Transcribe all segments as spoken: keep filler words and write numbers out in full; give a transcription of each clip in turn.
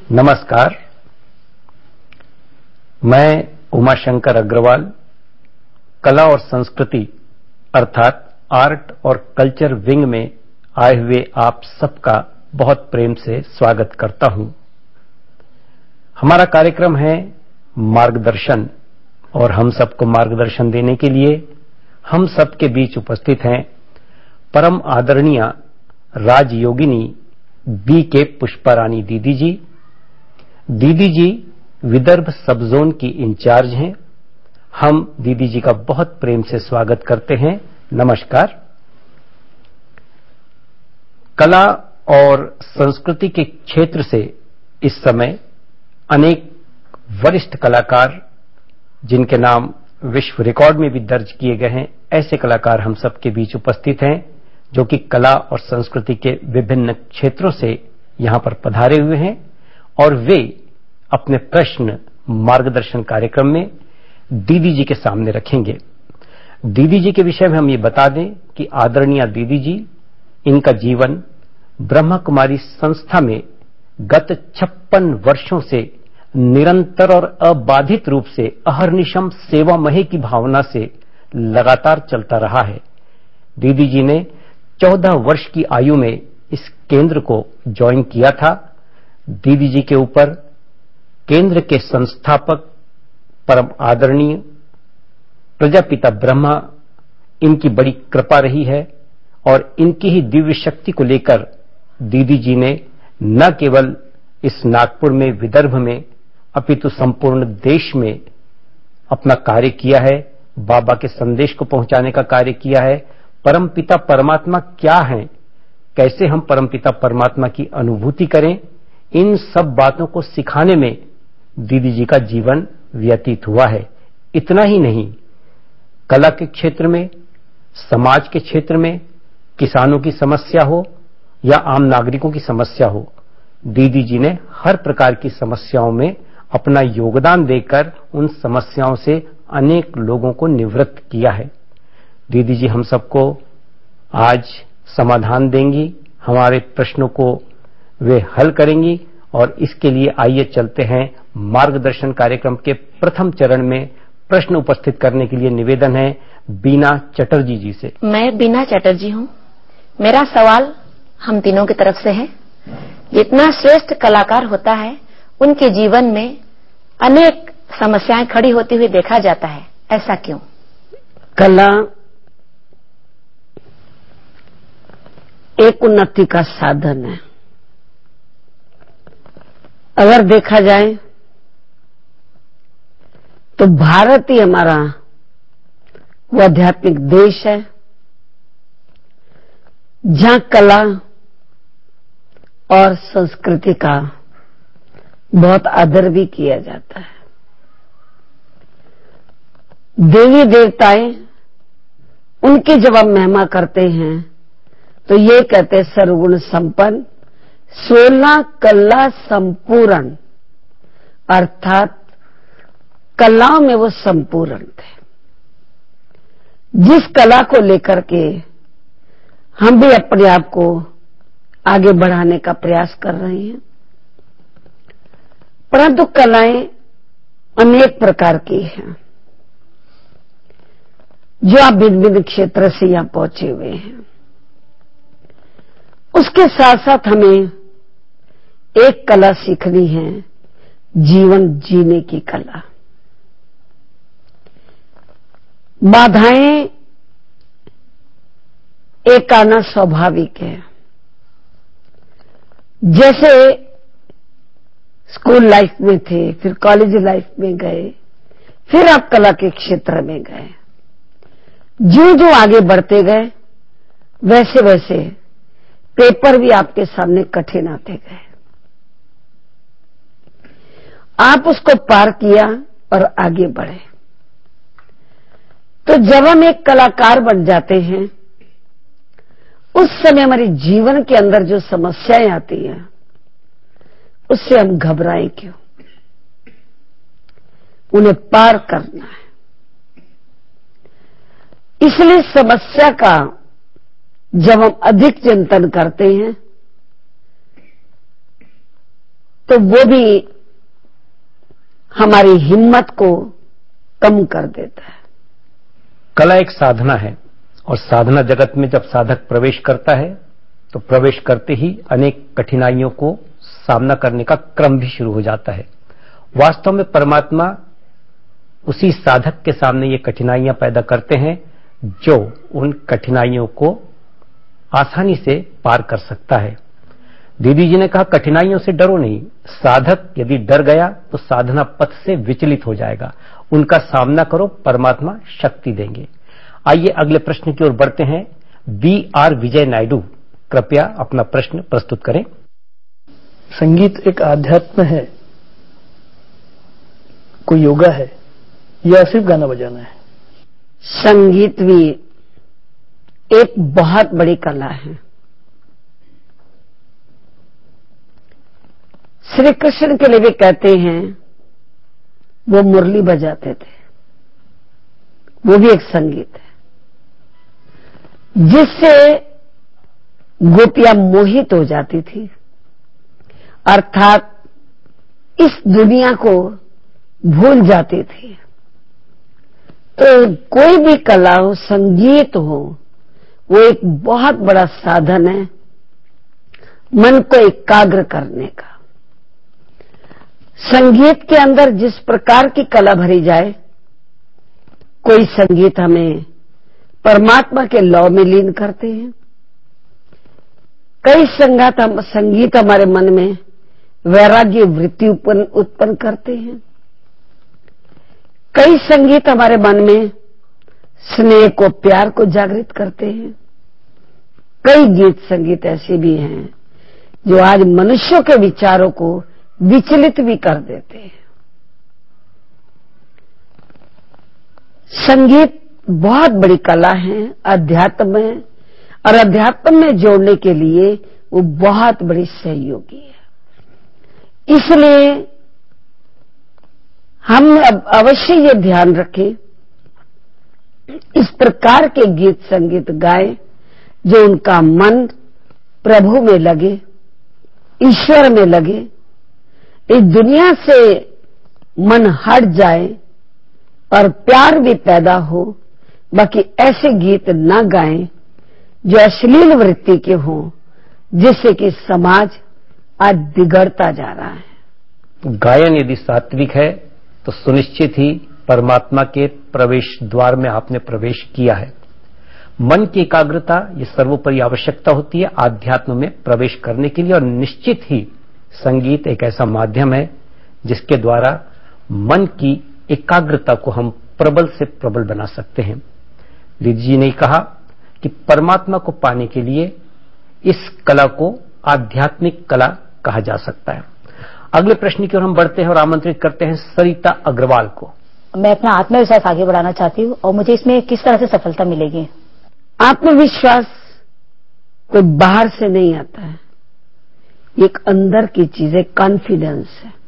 नमस्कार, मैं उमाशंकर अग्रवाल कला और संस्कृति अर्थात आर्ट और कल्चर विंग में आए हुए आप सबका बहुत प्रेम से स्वागत करता हूं। हमारा कार्यक्रम है मार्गदर्शन और हम सबको मार्गदर्शन देने के लिए हम सबके बीच उपस्थित हैं परम आदरणीय राजयोगिनी बी के पुष्पारानी दीदी जी। दीदी जी विदर्भ सब जोन की इंचार्ज हैं। हम दीदी जी का बहुत प्रेम से स्वागत करते हैं। नमस्कार। कला और संस्कृति के क्षेत्र से इस समय अनेक वरिष्ठ कलाकार जिनके नाम विश्व रिकॉर्ड में भी दर्ज किए गए हैं, ऐसे कलाकार हम सबके बीच उपस्थित हैं जो कि कला और संस्कृति के विभिन्न क्षेत्रों से यहां पर पधारे हुए हैं और वे अपने प्रश्न मार्गदर्शन कार्यक्रम में दीदी जी के सामने रखेंगे। दीदी जी के विषय में हम ये बता दें कि आदरणीय दीदी जी, इनका जीवन ब्रह्मा कुमारी संस्था में गत छप्पन वर्षों से निरंतर और अबाधित रूप से अहर्निशम सेवामय की भावना से लगातार चलता रहा है। दीदी जी ने चौदह वर्ष की आयु में इस केंद्र को ज्वाइन किया था। दीदी जी के ऊपर केंद्र के संस्थापक परम आदरणीय प्रजापिता ब्रह्मा, इनकी बड़ी कृपा रही है और इनकी ही दिव्य शक्ति को लेकर दीदी जी ने न केवल इस नागपुर में, विदर्भ में, अपितु संपूर्ण देश में अपना कार्य किया है। बाबा के संदेश को पहुंचाने का कार्य किया है। परमपिता परमात्मा क्या है, कैसे हम परमपिता परमात्मा की अनुभूति करें, इन सब बातों को सिखाने में दीदी जी का जीवन व्यतीत हुआ है। इतना ही नहीं, कला के क्षेत्र में, समाज के क्षेत्र में, किसानों की समस्या हो या आम नागरिकों की समस्या हो, दीदी जी ने हर प्रकार की समस्याओं में अपना योगदान देकर उन समस्याओं से अनेक लोगों को निवृत्त किया है। दीदी जी हम सबको आज समाधान देंगी, हमारे प्रश्नों को वे हल करेंगी और इसके लिए आइए चलते हैं मार्गदर्शन कार्यक्रम के प्रथम चरण में। प्रश्न उपस्थित करने के लिए निवेदन है बीना चटर्जी जी से। मैं बीना चटर्जी हूं। मेरा सवाल हम तीनों की तरफ से है। जितना श्रेष्ठ कलाकार होता है, उनके जीवन में अनेक समस्याएं खड़ी होती हुई देखा जाता है, ऐसा क्यों? कला एक उन्नति का साधन है। अगर देखा जाए तो भारत ही हमारा वो आध्यात्मिक देश है जहां कला और संस्कृति का बहुत आदर भी किया जाता है। देवी देवताएं उनकी जब हम महिमा करते हैं तो ये कहते हैं सर्वगुण संपन्न, सोलह कला संपूर्ण, अर्थात कलाओं में वो संपूर्ण थे। जिस कला को लेकर के हम भी अपने आप को आगे बढ़ाने का प्रयास कर रहे हैं, परंतु कलाएं अनेक प्रकार की हैं जो आप भिन्न भिन्न क्षेत्र से यहां पहुंचे हुए हैं। उसके साथ साथ हमें एक कला सीखनी है, जीवन जीने की कला। बाधाएं एक आना स्वाभाविक है। जैसे स्कूल लाइफ में थे, फिर कॉलेज लाइफ में गए, फिर आप कला के क्षेत्र में गए। जो जो आगे बढ़ते गए वैसे वैसे पेपर भी आपके सामने कठिन आते गए। आप उसको पार किया और आगे बढ़े। तो जब हम एक कलाकार बन जाते हैं, उस समय हमारे जीवन के अंदर जो समस्याएं आती हैं उससे हम घबराएं क्यों? उन्हें पार करना है। इसलिए समस्या का जब हम अधिक चिंतन करते हैं तो वो भी हमारी हिम्मत को कम कर देता है। कला एक साधना है और साधना जगत में जब साधक प्रवेश करता है तो प्रवेश करते ही अनेक कठिनाइयों को सामना करने का क्रम भी शुरू हो जाता है। वास्तव में परमात्मा उसी साधक के सामने ये कठिनाइयां पैदा करते हैं जो उन कठिनाइयों को आसानी से पार कर सकता है। दीदी जी ने कहा, कठिनाइयों से डरो नहीं, साधक यदि डर गया तो साधना पथ से विचलित हो जाएगा। उनका सामना करो, परमात्मा शक्ति देंगे। आइए अगले प्रश्न की ओर बढ़ते हैं। बी आर विजय नायडू कृपया अपना प्रश्न प्रस्तुत करें। संगीत एक आध्यात्म है, कोई योगा है या सिर्फ गाना बजाना है? संगीत भी एक बहुत बड़ी कला है। श्री कृष्ण के लिए भी कहते हैं वो मुरली बजाते थे, वो भी एक संगीत है जिससे गोपियां मोहित हो जाती थी, अर्थात इस दुनिया को भूल जाती थी। तो कोई भी कला हो, संगीत हो, वो एक बहुत बड़ा साधन है मन को एकाग्र करने का। संगीत के अंदर जिस प्रकार की कला भरी जाए, कोई संगीत हमें परमात्मा के लौ में लीन करते हैं, कई संगीत हम संगीत हमारे मन में वैराग्य वृत्ति उत्पन्न उत्पन्न करते हैं, कई संगीत हमारे मन में स्नेह को, प्यार को जागृत करते हैं। कई गीत संगीत ऐसे भी हैं जो आज मनुष्यों के विचारों को विचलित भी कर देते हैं। संगीत बहुत बड़ी कला है, अध्यात्म है, और अध्यात्म में जोड़ने के लिए वो बहुत बड़ी सहयोगी है। इसलिए हम अब अवश्य ये ध्यान रखें, इस प्रकार के गीत संगीत गाएं जो उनका मन प्रभु में लगे, ईश्वर में लगे, इस दुनिया से मन हट जाए और प्यार भी पैदा हो। बाकी ऐसे गीत न गाएं जो अश्लील वृत्ति के हों, जिससे कि समाज आज बिगड़ता जा रहा है। गायन यदि सात्विक है तो सुनिश्चित ही परमात्मा के प्रवेश द्वार में आपने प्रवेश किया है। मन की एकाग्रता ये सर्वोपरि आवश्यकता होती है आध्यात्म में प्रवेश करने के लिए, और निश्चित ही संगीत एक ऐसा माध्यम है जिसके द्वारा मन की एकाग्रता को हम प्रबल से प्रबल बना सकते हैं। दीदी जी ने कहा कि परमात्मा को पाने के लिए इस कला को आध्यात्मिक कला कहा जा सकता है। अगले प्रश्न की ओर हम बढ़ते हैं और आमंत्रित करते हैं सरिता अग्रवाल को। मैं अपना आत्मविश्वास आगे बढ़ाना चाहती हूँ और मुझे इसमें किस तरह से सफलता मिलेगी? आत्मविश्वास कोई बाहर से नहीं आता है, एक अंदर की चीज है, कॉन्फिडेंस है।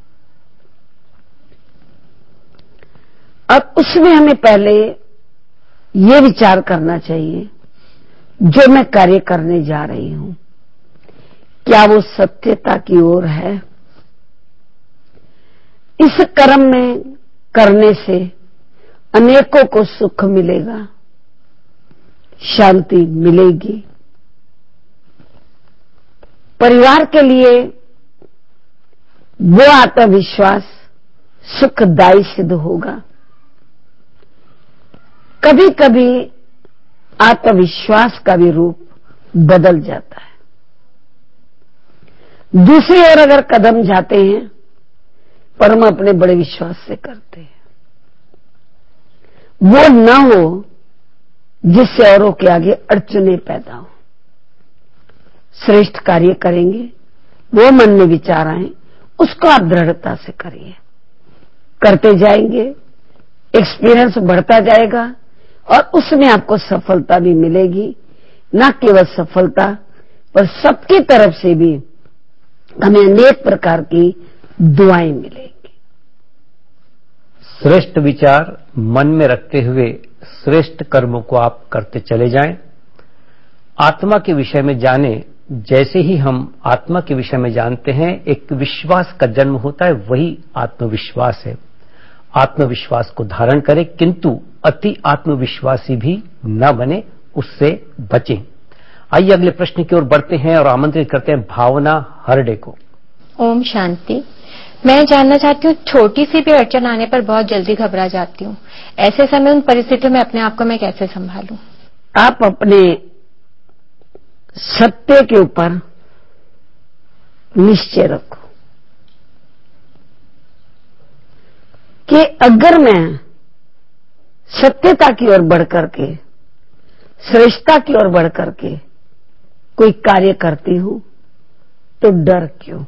और उसमें हमें पहले ये विचार करना चाहिए, जो मैं कार्य करने जा रही हूं क्या वो सत्यता की ओर है? इस कर्म में करने से अनेकों को सुख मिलेगा, शांति मिलेगी, परिवार के लिए वो आत्मविश्वास सुखदायी सिद्ध होगा। कभी कभी आत्मविश्वास का भी रूप बदल जाता है। दूसरी ओर अगर कदम जाते हैं पर हम अपने बड़े विश्वास से करते हैं, वो न हो जिससे औरों के आगे अड़चने पैदा हो। श्रेष्ठ कार्य करेंगे, वो मन में विचार आए, उसको आप दृढ़ता से करिए। करते जाएंगे, एक्सपीरियंस बढ़ता जाएगा और उसमें आपको सफलता भी मिलेगी। न केवल सफलता पर सबकी तरफ से भी हमें अनेक प्रकार की दुआएं मिलेंगी। श्रेष्ठ विचार मन में रखते हुए श्रेष्ठ कर्मों को आप करते चले जाएं। आत्मा के विषय में जाने जैसे ही हम आत्मा के विषय में जानते हैं, एक विश्वास का जन्म होता है, वही आत्मविश्वास है। आत्मविश्वास को धारण करें, किंतु अति आत्मविश्वासी भी न बने, उससे बचें। आइए अगले प्रश्न की ओर बढ़ते हैं और आमंत्रित करते हैं भावना हरडे को। ओम शांति। मैं जानना चाहती हूँ, छोटी सी भी अड़चन आने पर बहुत जल्दी घबरा जाती हूँ। ऐसे समय उन परिस्थितियों में अपने आप को मैं कैसे संभालूं? आप अपने सत्य के ऊपर निश्चय रखो कि अगर मैं सत्यता की ओर बढ़कर के, श्रेष्ठता की ओर बढ़कर के कोई कार्य करती हूं तो डर क्यों?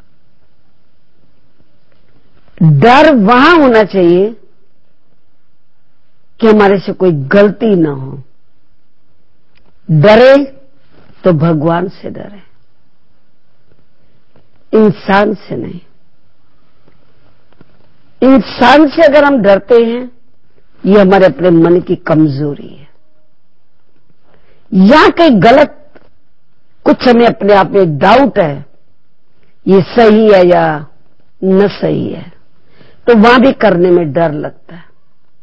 डर वहां होना चाहिए कि हमारे से कोई गलती ना हो। डरे तो भगवान से डरे, इंसान से नहीं। इंसान से अगर हम डरते हैं, ये हमारे अपने मन की कमजोरी है, या कहीं गलत कुछ हमें अपने आप में डाउट है, ये सही है या न सही है, तो वहां भी करने में डर लगता है।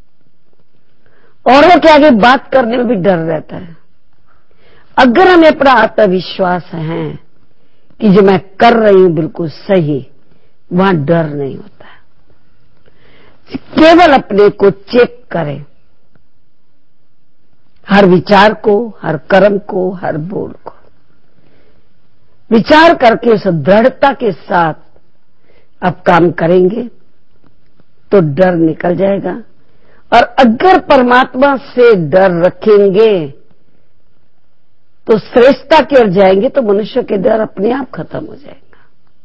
औरों के आगे बात करने में भी डर रहता है। अगर हमें अपना आत्मविश्वास है कि जो मैं कर रही हूं बिल्कुल सही, वहां डर नहीं होता है। केवल अपने को चेक करें, हर विचार को, हर कर्म को, हर बोल को विचार करके उस दृढ़ता के साथ अब काम करेंगे तो डर निकल जाएगा। और अगर परमात्मा से डर रखेंगे तो श्रेष्ठता की ओर जाएंगे, तो मनुष्य के डर अपने आप खत्म हो जाएगा।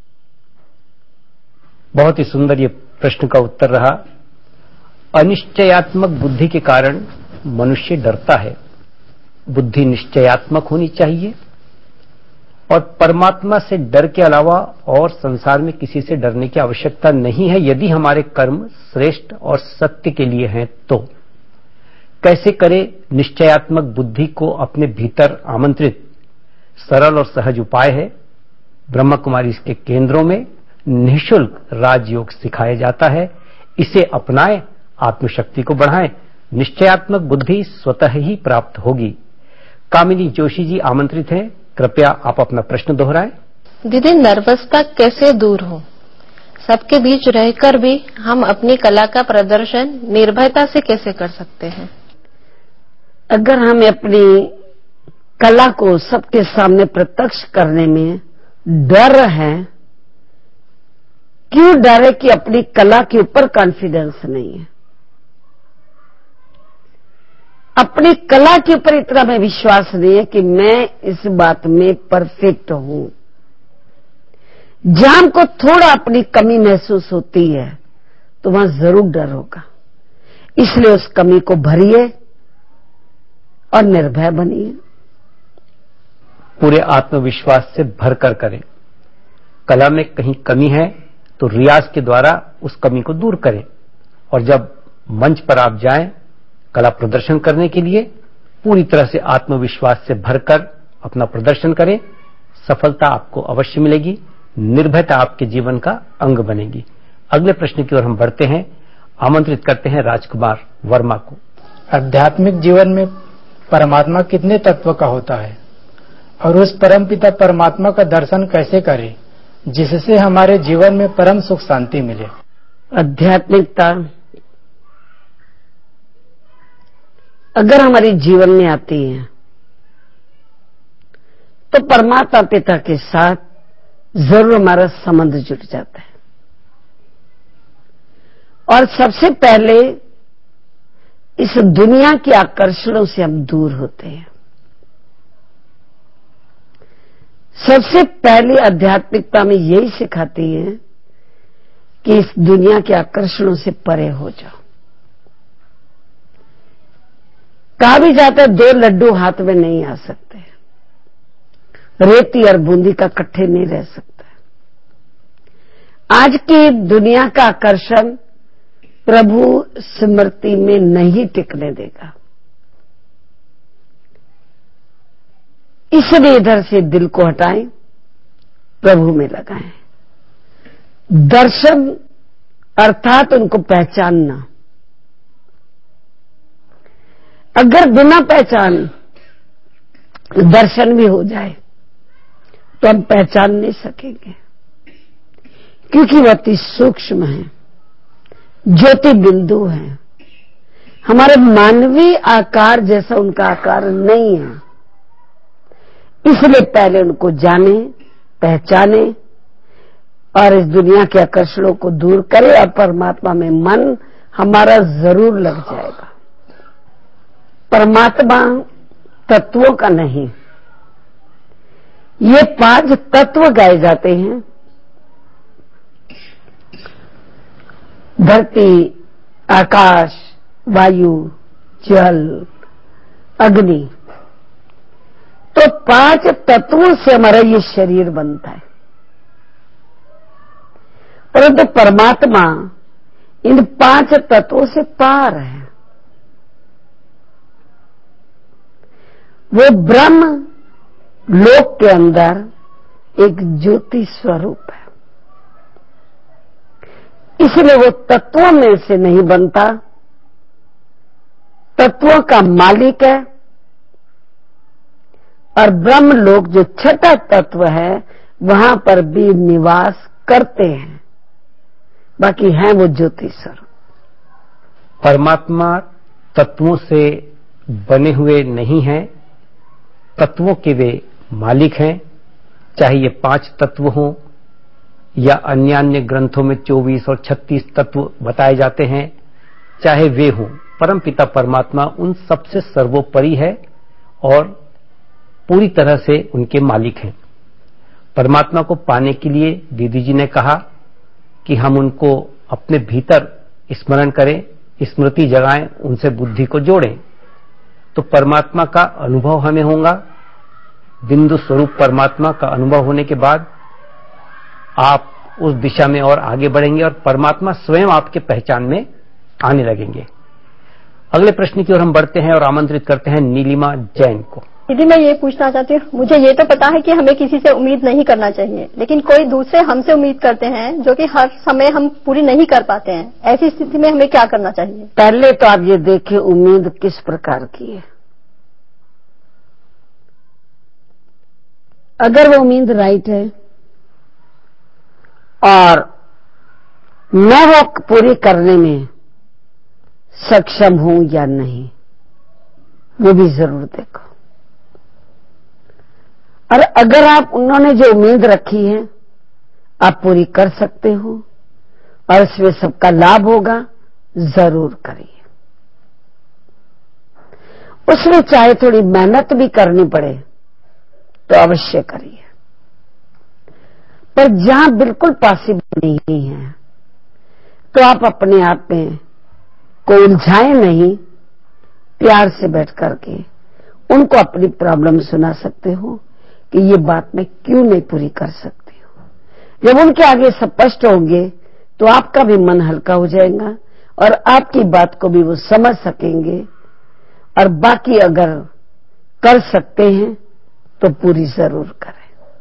बहुत ही सुंदर ये प्रश्न का उत्तर रहा। अनिश्चयात्मक बुद्धि के कारण मनुष्य डरता है। बुद्धि निश्चयात्मक होनी चाहिए और परमात्मा से डर के अलावा और संसार में किसी से डरने की आवश्यकता नहीं है, यदि हमारे कर्म श्रेष्ठ और सत्य के लिए हैं तो। कैसे करें निश्चयात्मक बुद्धि को अपने भीतर आमंत्रित? सरल और सहज उपाय है। ब्रह्म कुमारी के केंद्रों में निःशुल्क राजयोग सिखाया जाता है। इसे अपनाएं, आत्मशक्ति को बढ़ाएं, निश्चयात्मक बुद्धि स्वतः ही प्राप्त होगी। कामिनी जोशी जी आमंत्रित हैं, कृपया आप अपना प्रश्न दोहराएं। दीदी, नर्वसता कैसे दूर हो? सबके बीच रहकर भी हम अपनी कला का प्रदर्शन निर्भयता से कैसे कर सकते हैं? अगर हमें अपनी कला को सबके सामने प्रत्यक्ष करने में डर है, क्यों डर है? कि अपनी कला के ऊपर कॉन्फिडेंस नहीं है। अपनी कला के ऊपर इतना में विश्वास नहीं है कि मैं इस बात में परफेक्ट हूं। जहां हमको थोड़ा अपनी कमी महसूस होती है तो वहां जरूर डर होगा। इसलिए उस कमी को भरिए और निर्भय बनिए। पूरे आत्मविश्वास से भरकर करें। कला में कहीं कमी है तो रियाज के द्वारा उस कमी को दूर करें, और जब मंच पर आप जाएं कला प्रदर्शन करने के लिए, पूरी तरह से आत्मविश्वास से भरकर अपना प्रदर्शन करें। सफलता आपको अवश्य मिलेगी। निर्भयता आपके जीवन का अंग बनेगी। अगले प्रश्न की ओर हम बढ़ते हैं। आमंत्रित करते हैं राजकुमार वर्मा को। आध्यात्मिक जीवन में परमात्मा कितने तत्व का होता है और उस परमपिता परमात्मा का दर्शन कैसे करें जिससे हमारे जीवन में परम सुख शांति मिले? आध्यात्मिकता अगर हमारे जीवन में आती है तो परमात्मा पिता के साथ जरूर हमारा संबंध जुट जाता है। और सबसे पहले इस दुनिया के आकर्षणों से हम दूर होते हैं। सबसे पहले आध्यात्मिकता में यही सिखाती है कि इस दुनिया के आकर्षणों से परे हो जाओ। कहा भी जाता है दो लड्डू हाथ में नहीं आ सकते, रेती और बूंदी का इकट्ठे नहीं रह सकता। आज की दुनिया का आकर्षण प्रभु स्मृति में नहीं टिकने देगा। इसलिए इधर से दिल को हटाएं, प्रभु में लगाएं। दर्शन अर्थात उनको पहचानना। अगर बिना पहचान दर्शन भी हो जाए तो हम पहचान नहीं सकेंगे, क्योंकि वह अति सूक्ष्म है, ज्योति बिंदु है। हमारे मानवीय आकार जैसा उनका आकार नहीं है। इसलिए पहले उनको जाने, पहचाने और इस दुनिया के आकर्षणों को दूर करे, और परमात्मा में मन हमारा जरूर लग जाएगा। परमात्मा तत्वों का नहीं, ये पांच तत्व गाए जाते हैं। धरती, आकाश, वायु, जल, अग्नि। तो पांच तत्वों से हमारा ये शरीर बनता है, परंतु परमात्मा इन पांच तत्वों से पार है। वो ब्रह्म लोक के अंदर एक ज्योति स्वरूप है, इसलिए वो तत्वों में से नहीं बनता, तत्वों का मालिक है। और ब्रह्म लोक जो छठा तत्व है वहां पर भी निवास करते हैं, बाकी है वो ज्योति स्वरूप। परमात्मा तत्वों से बने हुए नहीं हैं, तत्वों के वे मालिक हैं। चाहे ये पांच तत्व हों या अन्य अन्य ग्रंथों में चौबीस और छत्तीस तत्व बताए जाते हैं, चाहे वे हों, परमपिता परमात्मा उन सबसे सर्वोपरि है और पूरी तरह से उनके मालिक हैं। परमात्मा को पाने के लिए दीदी जी ने कहा कि हम उनको अपने भीतर स्मरण करें, स्मृति जगाएं, उनसे बुद्धि को जोड़ें, तो परमात्मा का अनुभव हमें होगा। बिंदु स्वरूप परमात्मा का अनुभव होने के बाद आप उस दिशा में और आगे बढ़ेंगे और परमात्मा स्वयं आपके पहचान में आने लगेंगे। अगले प्रश्न की ओर हम बढ़ते हैं और आमंत्रित करते हैं नीलिमा जैन को। दीदी, मैं ये पूछना चाहती हूँ, मुझे ये तो पता है कि हमें किसी से उम्मीद नहीं करना चाहिए, लेकिन कोई दूसरे हमसे उम्मीद करते हैं जो कि हर समय हम पूरी नहीं कर पाते हैं। ऐसी स्थिति में हमें क्या करना चाहिए? पहले तो आप ये देखें उम्मीद किस प्रकार की है। अगर वो उम्मीद राइट है और मैं वो पूरी करने में सक्षम हूं या नहीं, वो भी जरूर देखो। और अगर आप उन्होंने जो उम्मीद रखी है आप पूरी कर सकते हो और इसमें सबका लाभ होगा, जरूर करिए। उसमें चाहे थोड़ी मेहनत भी करनी पड़े तो अवश्य करिए, पर जहां बिल्कुल पॉसिबल नहीं है तो आप अपने आप में को उलझाए नहीं, प्यार से बैठ करके उनको अपनी प्रॉब्लम सुना सकते हो कि ये बात मैं क्यों नहीं पूरी कर सकती हूं। जब उनके आगे स्पष्ट होंगे तो आपका भी मन हल्का हो जाएगा और आपकी बात को भी वो समझ सकेंगे। और बाकी अगर कर सकते हैं तो पूरी जरूर करें।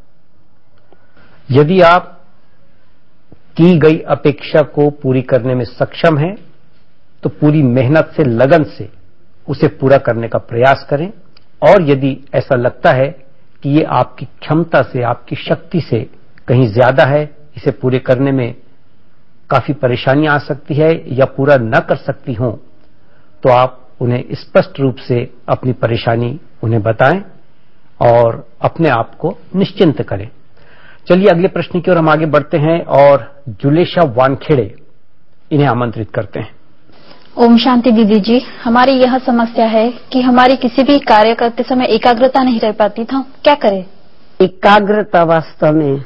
यदि आप की गई अपेक्षा को पूरी करने में सक्षम हैं तो पूरी मेहनत से, लगन से उसे पूरा करने का प्रयास करें। और यदि ऐसा लगता है कि ये आपकी क्षमता से, आपकी शक्ति से कहीं ज्यादा है, इसे पूरे करने में काफी परेशानी आ सकती है या पूरा न कर सकती हो, तो आप उन्हें स्पष्ट रूप से अपनी परेशानी उन्हें बताएं और अपने आप को निश्चिंत करें। चलिए अगले प्रश्न की ओर हम आगे बढ़ते हैं और जुलेशा वानखेड़े, इन्हें आमंत्रित करते हैं। ओम शांति दीदी जी, हमारी यह समस्या है कि हमारी किसी भी कार्य करते समय एकाग्रता नहीं रह पाती, था क्या करें? एकाग्रता वास्तव में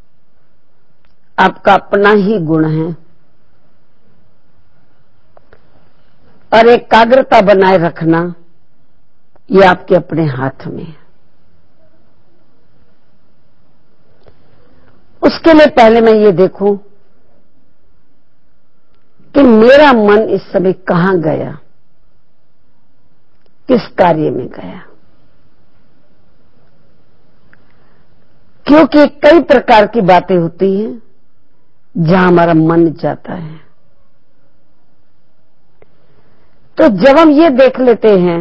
आपका अपना ही गुण है और एकाग्रता बनाए रखना ये आपके अपने हाथ में है। उसके लिए पहले मैं ये देखूं कि मेरा मन इस समय कहां गया, किस कार्य में गया। क्योंकि कई प्रकार की बातें होती हैं जहां हमारा मन जाता है। तो जब हम ये देख लेते हैं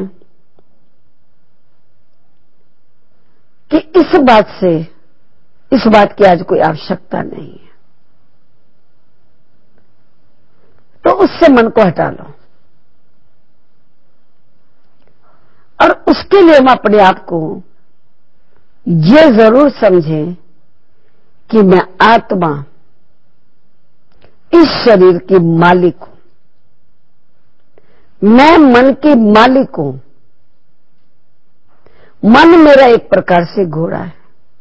कि इस बात से इस बात की आज कोई आवश्यकता नहीं है, तो उससे मन को हटा लो। और उसके लिए हम अपने आप को ये जरूर समझें कि मैं आत्मा इस शरीर की मालिक हूं, मैं मन की मालिक हूं। मन मेरा एक प्रकार से घोड़ा है।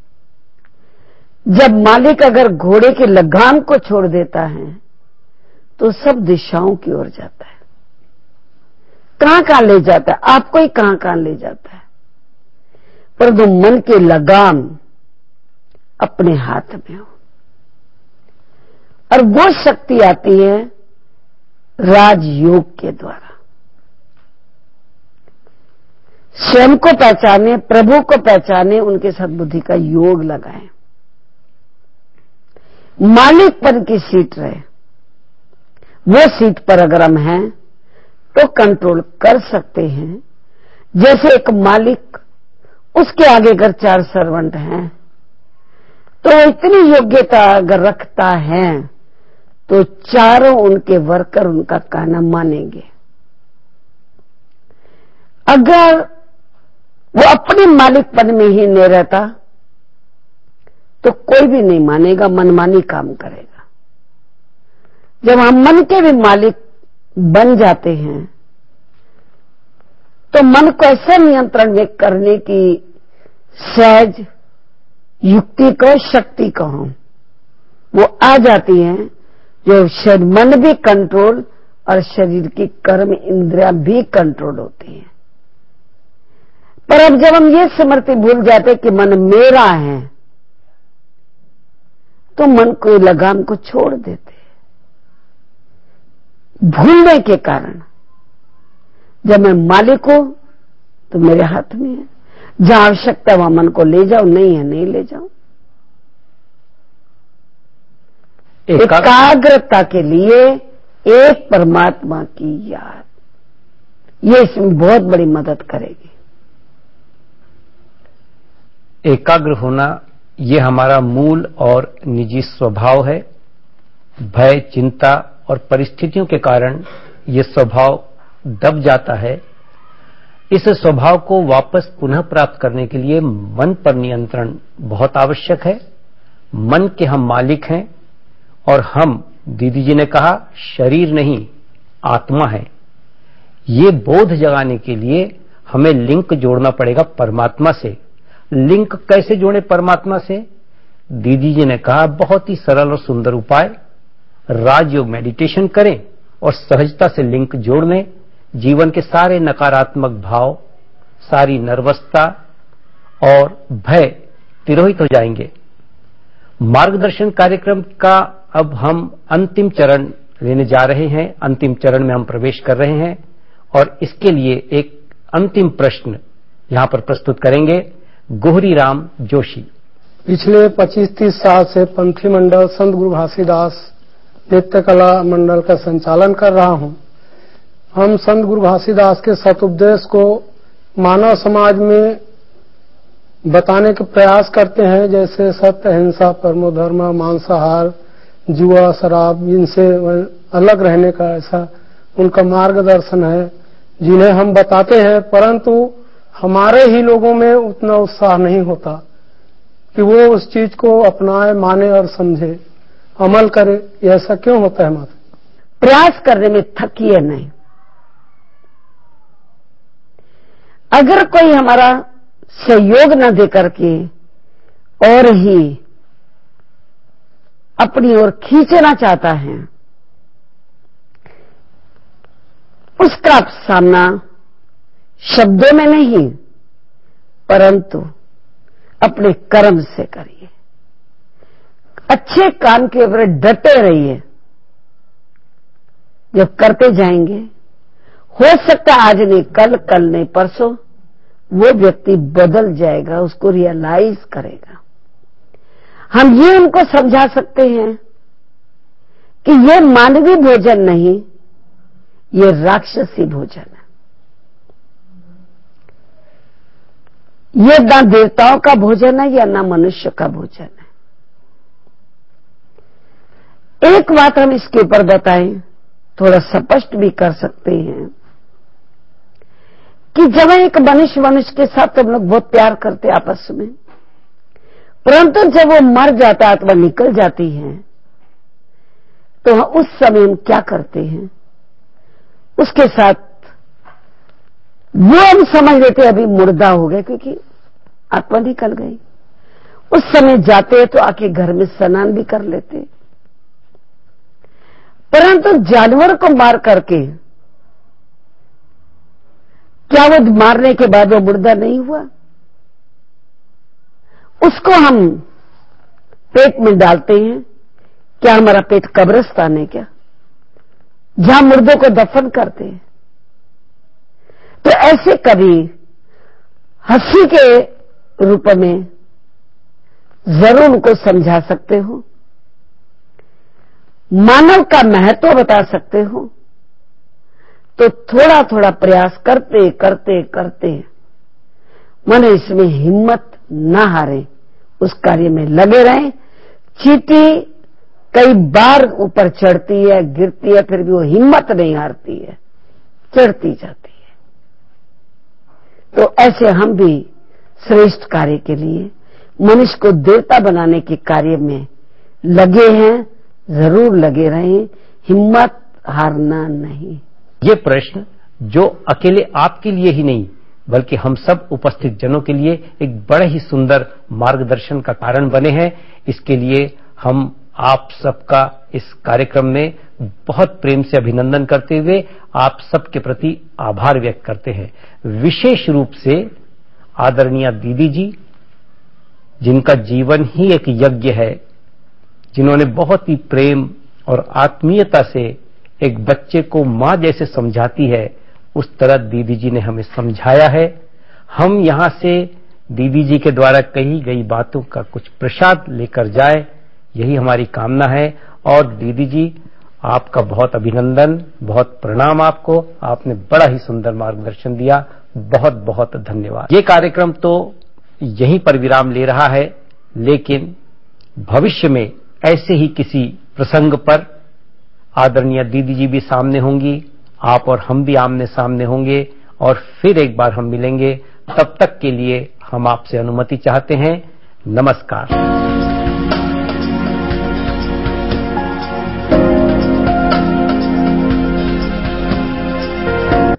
जब मालिक अगर घोड़े की लगाम को छोड़ देता है तो सब दिशाओं की ओर जाता है। कहां कहां ले जाता है? आपको ही कहां कहां ले जाता है, परंतु मन की लगाम अपने हाथ में हो। और वो शक्ति आती है राजयोग के द्वारा। स्वयं को पहचाने, प्रभु को पहचाने, उनके सद्बुद्धि का योग लगाएं। मालिकपन की सीट रहे, वो सीट पर अगर हम हैं तो कंट्रोल कर सकते हैं। जैसे एक मालिक, उसके आगे अगर चार सर्वेंट हैं तो इतनी योग्यता अगर रखता है तो चारों उनके वर्कर उनका कहना मानेंगे। अगर वो अपने मालिकपन में ही नहीं रहता तो कोई भी नहीं मानेगा, मनमानी काम करेगा। जब हम मन के भी मालिक बन जाते हैं तो मन को ऐसे नियंत्रण में करने की सहज युक्ति को, शक्ति कहो, वो आ जाती है, जो शरीर मन भी कंट्रोल और शरीर की कर्म इंद्रियां भी कंट्रोल होती हैं। पर अब जब हम ये स्मृति भूल जाते कि मन मेरा है तो मन को लगाम को छोड़ देते हैं। भूलने के कारण जब मैं मालिक हूं तो मेरे हाथ में है, जहां आवश्यकता वहां मन को ले जाओ, नहीं है नहीं ले जाओ। एकाग्रता के लिए एक परमात्मा की याद, ये इसमें बहुत बड़ी मदद करेगी। एकाग्र होना ये हमारा मूल और निजी स्वभाव है। भय, चिंता और परिस्थितियों के कारण ये स्वभाव दब जाता है। इस स्वभाव को वापस पुनः प्राप्त करने के लिए मन पर नियंत्रण बहुत आवश्यक है। मन के हम मालिक हैं और हम, दीदी जी ने कहा, शरीर नहीं आत्मा है। ये बोध जगाने के लिए हमें लिंक जोड़ना पड़ेगा परमात्मा से। लिंक कैसे जोड़े परमात्मा से? दीदी जी ने कहा बहुत ही सरल और सुंदर उपाय, राजयोग मेडिटेशन करें और सहजता से लिंक जोड़ लें। जीवन के सारे नकारात्मक भाव, सारी नर्वसता और भय तिरोहित हो जाएंगे। मार्गदर्शन कार्यक्रम का अब हम अंतिम चरण लेने जा रहे हैं, अंतिम चरण में हम प्रवेश कर रहे हैं और इसके लिए एक अंतिम प्रश्न यहां पर प्रस्तुत करेंगे गोहरी राम जोशी। पिछले पच्चीस तीस साल से पंथी मंडल संत गुरु घासीदास नित्य कला मंडल का संचालन कर रहा हूं। हम संत गुरु घासीदास के सतुपदेश को मानव समाज में बताने का प्रयास करते हैं, जैसे सत्य, अहिंसा, परमो धर्म, मांसाहार, जुआ, शराब, इनसे अलग रहने का ऐसा उनका मार्गदर्शन है जिन्हें हम बताते हैं। परंतु हमारे ही लोगों में उतना उत्साह नहीं होता कि वो उस चीज को अपनाए, माने और समझे, अमल करे। ऐसा क्यों होता है माता? प्रयास करने में थकिए नहीं। अगर कोई हमारा सहयोग न दे करके और ही अपनी ओर खींचना चाहता है, उसका सामना शब्दों में नहीं परंतु अपने कर्म से करिए। अच्छे काम के ऊपर डटे रहिए। जब करते जाएंगे, हो सकता है आज नहीं कल, कल नहीं परसों वो व्यक्ति बदल जाएगा, उसको रियलाइज करेगा। हम ये उनको समझा सकते हैं कि ये मानवीय भोजन नहीं, ये राक्षसी भोजन है। ये ना देवताओं का भोजन है या ना मनुष्य का भोजन है। एक बात हम इसके ऊपर बताएं, थोड़ा स्पष्ट भी कर सकते हैं कि जब एक मनुष्य मनुष्य के साथ हम लोग बहुत प्यार करते आपस में, परंतु जब वो मर जाता, आत्मा निकल जाती है, तो उस समय हम क्या करते हैं उसके साथ? वो हम समझ लेते अभी मुर्दा हो गए क्योंकि आत्मा निकल गई। उस समय जाते हैं तो आके घर में स्नान भी कर लेते, परंतु जानवर को मार करके क्या वो मारने के बाद वो मुर्दा नहीं हुआ? उसको हम पेट में डालते हैं, क्या हमारा पेट कब्रिस्तान है क्या, जहां मुर्दों को दफन करते हैं? तो ऐसे कभी हंसी के रूप में जरूर उनको समझा सकते हो, मानव का महत्व बता सकते हो, तो थोड़ा थोड़ा प्रयास करते करते करते माने इसमें हिम्मत ना हारे, उस कार्य में लगे रहें। चींटी कई बार ऊपर चढ़ती है, गिरती है, फिर भी वो हिम्मत नहीं हारती है, चढ़ती जाती है। तो ऐसे हम भी श्रेष्ठ कार्य के लिए, मनुष्य को देवता बनाने के कार्य में लगे हैं, जरूर लगे रहें, हिम्मत हारना नहीं। ये प्रश्न जो अकेले आपके लिए ही नहीं बल्कि हम सब उपस्थित जनों के लिए एक बड़े ही सुंदर मार्गदर्शन का कारण बने हैं, इसके लिए हम आप सबका इस कार्यक्रम में बहुत प्रेम से अभिनंदन करते हुए आप सबके प्रति आभार व्यक्त करते हैं। विशेष रूप से आदरणीय दीदी जी, जिनका जीवन ही एक यज्ञ है, जिन्होंने बहुत ही प्रेम और आत्मीयता से एक बच्चे को मां जैसे समझाती है, उस तरह दीदी जी ने हमें समझाया है। हम यहां से दीदी जी के द्वारा कही गई बातों का कुछ प्रसाद लेकर जाए, यही हमारी कामना है। और दीदी जी, आपका बहुत अभिनंदन, बहुत प्रणाम आपको, आपने बड़ा ही सुंदर मार्गदर्शन दिया, बहुत बहुत धन्यवाद। ये कार्यक्रम तो यहीं पर विराम ले रहा है, लेकिन भविष्य में ऐसे ही किसी प्रसंग पर आदरणीय दीदी जी भी सामने होंगी, आप और हम भी आमने सामने होंगे और फिर एक बार हम मिलेंगे। तब तक के लिए हम आपसे अनुमति चाहते हैं। नमस्कार।